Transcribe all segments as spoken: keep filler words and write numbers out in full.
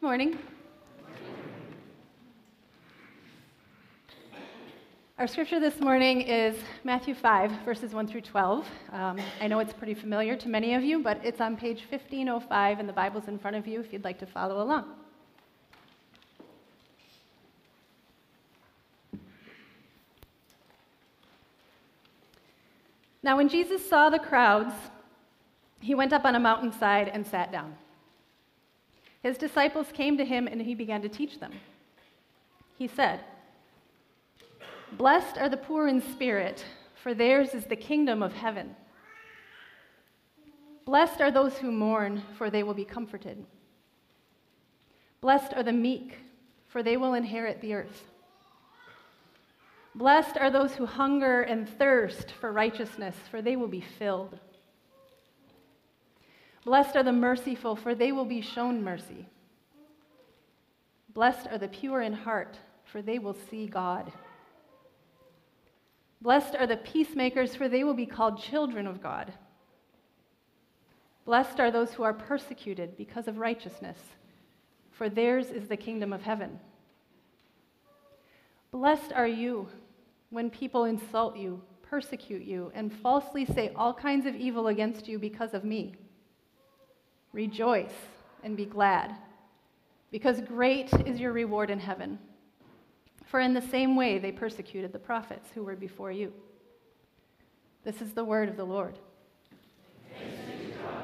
morning. Our scripture this morning is Matthew five, verses one through twelve. Um, I know it's pretty familiar to many of you, but it's on page fifteen oh five, and the Bible's in front of you if you'd like to follow along. Now, when Jesus saw the crowds, he went up on a mountainside and sat down. His disciples came to him, and he began to teach them. He said, "Blessed are the poor in spirit, for theirs is the kingdom of heaven. Blessed are those who mourn, for they will be comforted. Blessed are the meek, for they will inherit the earth. Blessed are those who hunger and thirst for righteousness, for they will be filled. Blessed are the merciful, for they will be shown mercy. Blessed are the pure in heart, for they will see God. Blessed are the peacemakers, for they will be called children of God. Blessed are those who are persecuted because of righteousness, for theirs is the kingdom of heaven. Blessed are you when people insult you, persecute you, and falsely say all kinds of evil against you because of me. Rejoice and be glad, because great is your reward in heaven. For in the same way they persecuted the prophets who were before you." This is the word of the Lord. Thanks be to God.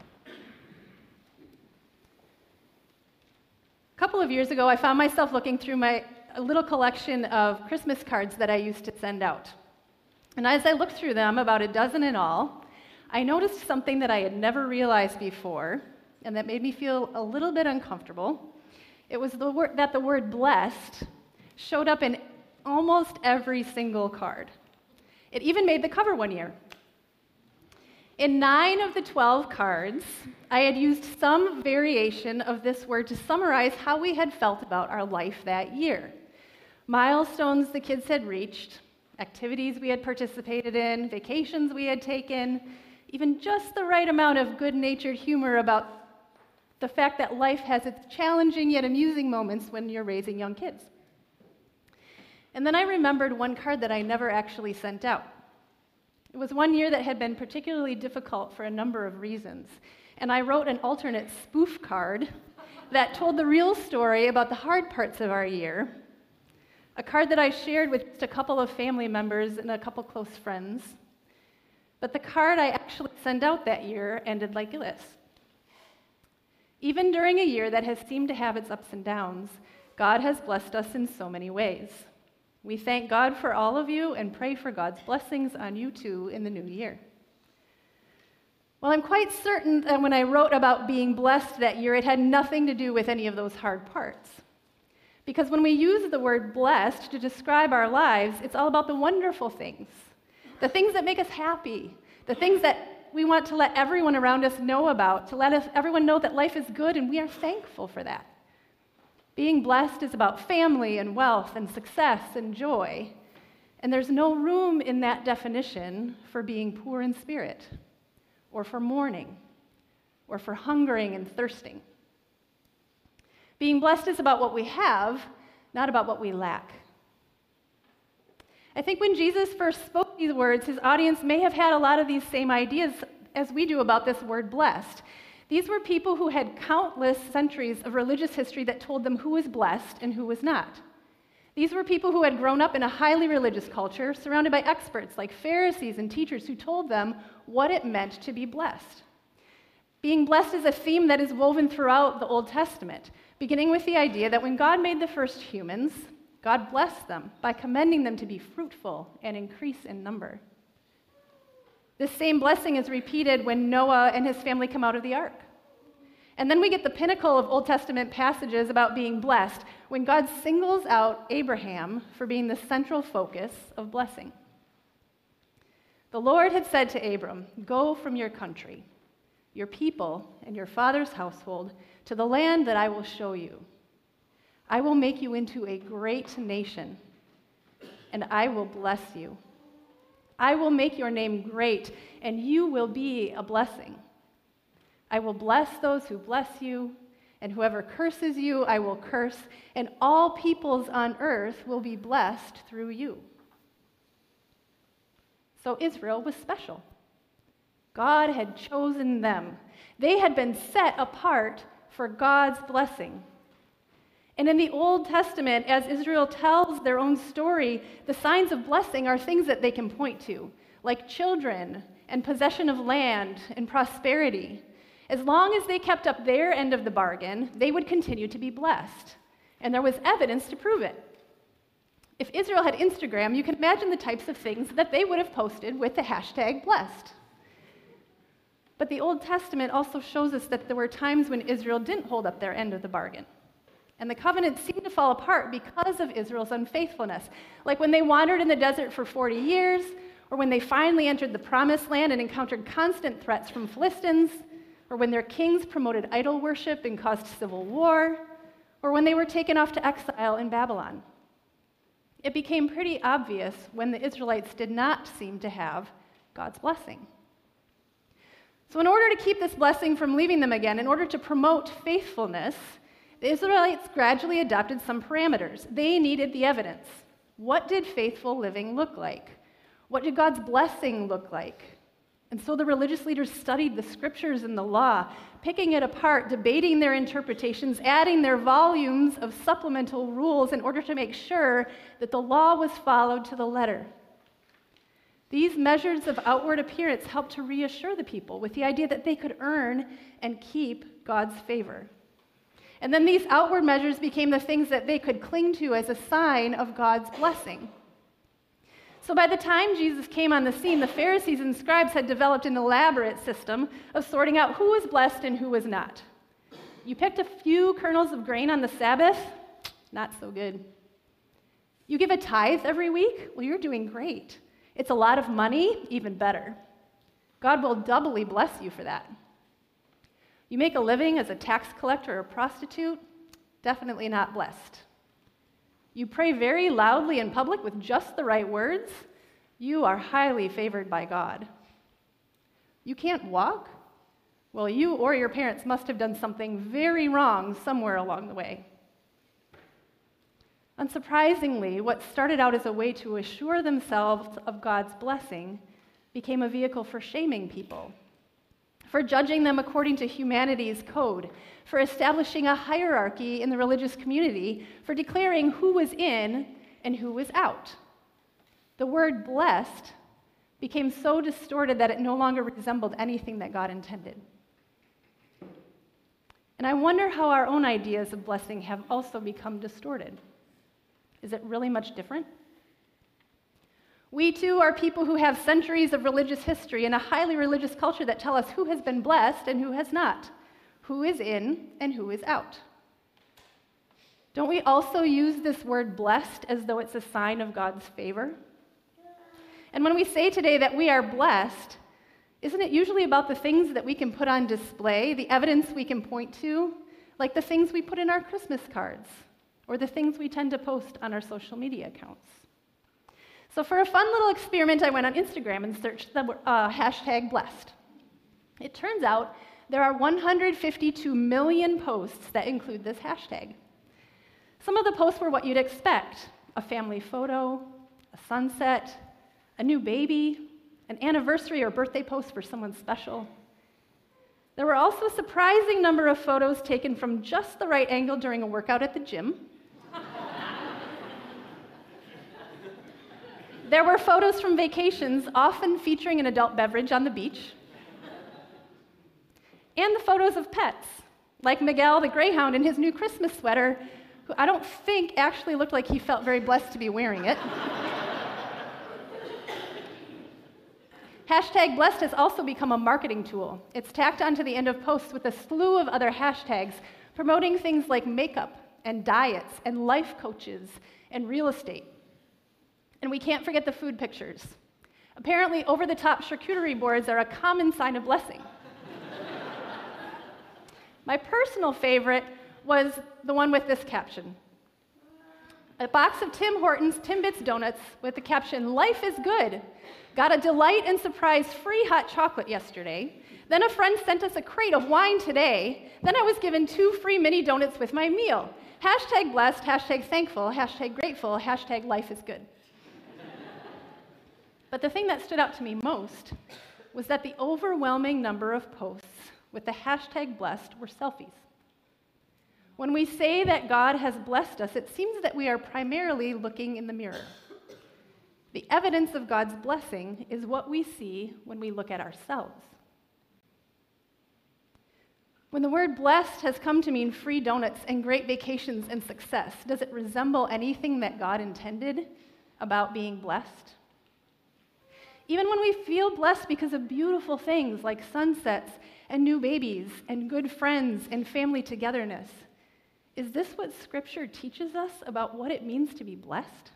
A couple of years ago, I found myself looking through my a little collection of Christmas cards that I used to send out. And as I looked through them, about a dozen in all, I noticed something that I had never realized before, and that made me feel a little bit uncomfortable. It was the word, that the word blessed showed up in almost every single card. It even made the cover one year. In nine of the twelve cards, I had used some variation of this word to summarize how we had felt about our life that year. Milestones the kids had reached, activities we had participated in, vacations we had taken, even just the right amount of good-natured humor about the fact that life has its challenging yet amusing moments when you're raising young kids. And then I remembered one card that I never actually sent out. It was one year that had been particularly difficult for a number of reasons, and I wrote an alternate spoof card that told the real story about the hard parts of our year, a card that I shared with just a couple of family members and a couple close friends. But the card I actually sent out that year ended like this. Even during a year that has seemed to have its ups and downs, God has blessed us in so many ways. We thank God for all of you and pray for God's blessings on you too in the new year. Well, I'm quite certain that when I wrote about being blessed that year, it had nothing to do with any of those hard parts. Because when we use the word blessed to describe our lives, it's all about the wonderful things, the things that make us happy, the things that we want to let everyone around us know about, to let us, everyone know that life is good and we are thankful for that. Being blessed is about family and wealth and success and joy, and there's no room in that definition for being poor in spirit, or for mourning, or for hungering and thirsting. Being blessed is about what we have, not about what we lack. I think when Jesus first spoke these words, his audience may have had a lot of these same ideas as we do about this word blessed. These were people who had countless centuries of religious history that told them who was blessed and who was not. These were people who had grown up in a highly religious culture, surrounded by experts like Pharisees and teachers who told them what it meant to be blessed. Being blessed is a theme that is woven throughout the Old Testament, beginning with the idea that when God made the first humans, God blessed them by commending them to be fruitful and increase in number. This same blessing is repeated when Noah and his family come out of the ark. And then we get the pinnacle of Old Testament passages about being blessed when God singles out Abraham for being the central focus of blessing. The Lord had said to Abram, "Go from your country, your people, and your father's household to the land that I will show you. I will make you into a great nation, and I will bless you. I will make your name great, and you will be a blessing. I will bless those who bless you, And whoever curses you, I will curse, and all peoples on earth will be blessed through you. So Israel was special. God had chosen them. They had been set apart for God's blessing. And in the Old Testament, as Israel tells their own story, the signs of blessing are things that they can point to, like children and possession of land and prosperity. As long as they kept up their end of the bargain, they would continue to be blessed. And there was evidence to prove it. If Israel had Instagram, you can imagine the types of things that they would have posted with the hashtag blessed. But the Old Testament also shows us that there were times when Israel didn't hold up their end of the bargain. And the covenant seemed to fall apart because of Israel's unfaithfulness. Like when they wandered in the desert for forty years, or when they finally entered the promised land and encountered constant threats from Philistines, or when their kings promoted idol worship and caused civil war, or when they were taken off to exile in Babylon. It became pretty obvious when the Israelites did not seem to have God's blessing. So in order to keep this blessing from leaving them again, in order to promote faithfulness, the Israelites gradually adopted some parameters. They needed the evidence. What did faithful living look like? What did God's blessing look like? And so the religious leaders studied the scriptures and the law, picking it apart, debating their interpretations, adding their volumes of supplemental rules in order to make sure that the law was followed to the letter. These measures of outward appearance helped to reassure the people with the idea that they could earn and keep God's favor. And then these outward measures became the things that they could cling to as a sign of God's blessing. So by the time Jesus came on the scene, the Pharisees and scribes had developed an elaborate system of sorting out who was blessed and who was not. You picked a few kernels of grain on the Sabbath? Not so good. You give a tithe every week? Well, you're doing great. It's a lot of money? Even better. God will doubly bless you for that. You make a living as a tax collector or prostitute? Definitely not blessed. You pray very loudly in public with just the right words? You are highly favored by God. You can't walk? Well, you or your parents must have done something very wrong somewhere along the way. Unsurprisingly, what started out as a way to assure themselves of God's blessing became a vehicle for shaming people, for judging them according to humanity's code, for establishing a hierarchy in the religious community, for declaring who was in and who was out. The word blessed became so distorted that it no longer resembled anything that God intended. And I wonder how our own ideas of blessing have also become distorted. Is it really much different? We too are people who have centuries of religious history and a highly religious culture that tell us who has been blessed and who has not, who is in and who is out. Don't we also use this word blessed as though it's a sign of God's favor? And when we say today that we are blessed, isn't it usually about the things that we can put on display, the evidence we can point to, like the things we put in our Christmas cards, or the things we tend to post on our social media accounts? So for a fun little experiment, I went on Instagram and searched the uh, hashtag blessed. It turns out there are one hundred fifty-two million posts that include this hashtag. Some of the posts were what you'd expect: a family photo, a sunset, a new baby, an anniversary or birthday post for someone special. There were also a surprising number of photos taken from just the right angle during a workout at the gym. There were photos from vacations, often featuring an adult beverage on the beach. And the photos of pets, like Miguel the Greyhound in his new Christmas sweater, who I don't think actually looked like he felt very blessed to be wearing it. Hashtag blessed has also become a marketing tool. It's tacked onto the end of posts with a slew of other hashtags promoting things like makeup and diets and life coaches and real estate. And we can't forget the food pictures. Apparently, over-the-top charcuterie boards are a common sign of blessing. My personal favorite was the one with this caption: A box of Tim Hortons Timbits donuts with the caption, "Life is good." Got a delight and surprise free hot chocolate yesterday. Then a friend sent us a crate of wine today. Then I was given two free mini donuts with my meal. Hashtag blessed, hashtag thankful, hashtag grateful, hashtag life is good. But the thing that stood out to me most was that the overwhelming number of posts with the hashtag blessed were selfies. When we say that God has blessed us, it seems that we are primarily looking in the mirror. The evidence of God's blessing is what we see when we look at ourselves. When the word blessed has come to mean free donuts and great vacations and success, does it resemble anything that God intended about being blessed? Even when we feel blessed because of beautiful things like sunsets and new babies and good friends and family togetherness, is this what Scripture teaches us about what it means to be blessed?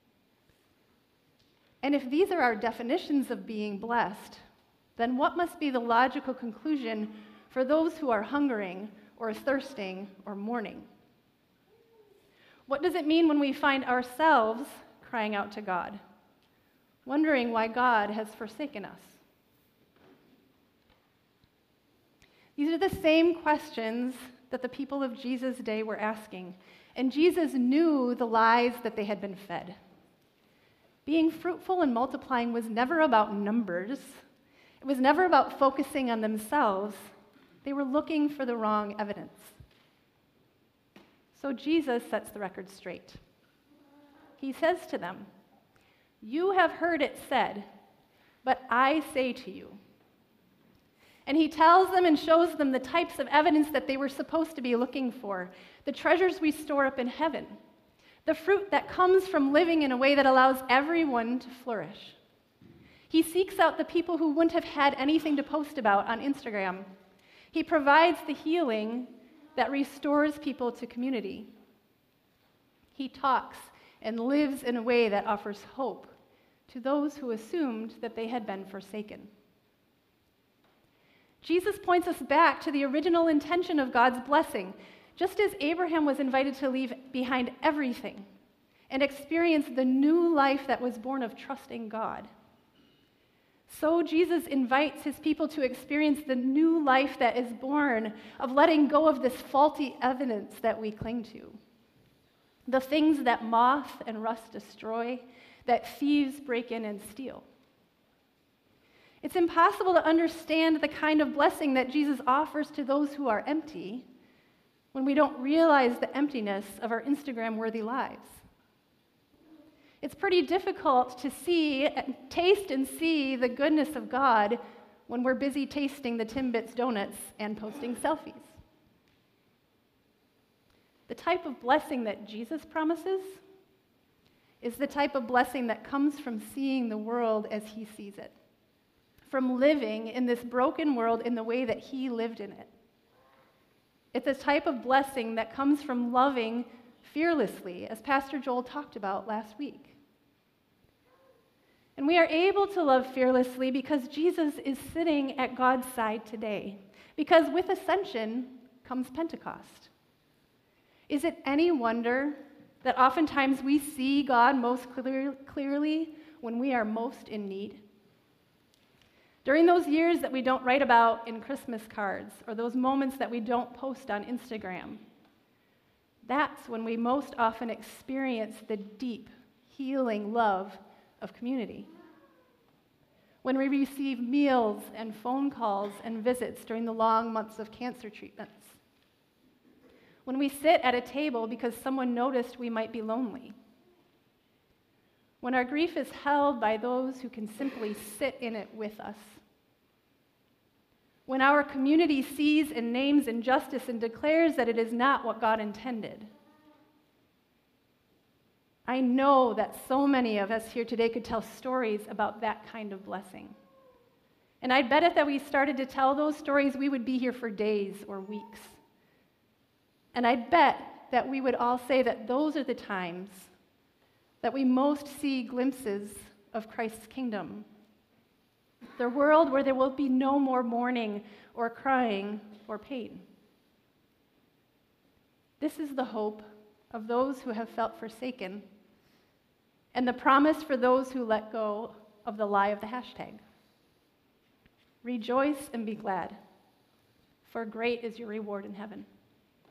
And if these are our definitions of being blessed, then what must be the logical conclusion for those who are hungering or thirsting or mourning? What does it mean when we find ourselves crying out to God, wondering why God has forsaken us? These are the same questions that the people of Jesus' day were asking, and Jesus knew the lies that they had been fed. Being fruitful and multiplying was never about numbers. It was never about focusing on themselves. They were looking for the wrong evidence. So Jesus sets the record straight. He says to them, "You have heard it said, but I say to you." And he tells them and shows them the types of evidence that they were supposed to be looking for, the treasures we store up in heaven, the fruit that comes from living in a way that allows everyone to flourish. He seeks out the people who wouldn't have had anything to post about on Instagram. He provides the healing that restores people to community. He talks and lives in a way that offers hope to those who assumed that they had been forsaken. Jesus points us back to the original intention of God's blessing, just as Abraham was invited to leave behind everything and experience the new life that was born of trusting God. So Jesus invites his people to experience the new life that is born of letting go of this faulty evidence that we cling to, the things that moth and rust destroy, that thieves break in and steal. It's impossible to understand the kind of blessing that Jesus offers to those who are empty when we don't realize the emptiness of our Instagram-worthy lives. It's pretty difficult to see, taste and see the goodness of God when we're busy tasting the Timbits donuts and posting selfies. The type of blessing that Jesus promises is the type of blessing that comes from seeing the world as he sees it, from living in this broken world in the way that he lived in it. It's a type of blessing that comes from loving fearlessly, as Pastor Joel talked about last week. And we are able to love fearlessly because Jesus is sitting at God's side today, because with ascension comes Pentecost. Is it any wonder that oftentimes we see God most clear, clearly when we are most in need? During those years that we don't write about in Christmas cards, or those moments that we don't post on Instagram, that's when we most often experience the deep, healing love of community. When we receive meals and phone calls and visits during the long months of cancer treatments. When we sit at a table because someone noticed we might be lonely. When our grief is held by those who can simply sit in it with us. When our community sees and names injustice and declares that it is not what God intended. I know that so many of us here today could tell stories about that kind of blessing. And I'd bet if that we started to tell those stories, we would be here for days or weeks. And I'd bet that we would all say that those are the times that we most see glimpses of Christ's kingdom. The world where there will be no more mourning or crying or pain. This is the hope of those who have felt forsaken, and the promise for those who let go of the lie of the hashtag. Rejoice and be glad, for great is your reward in heaven.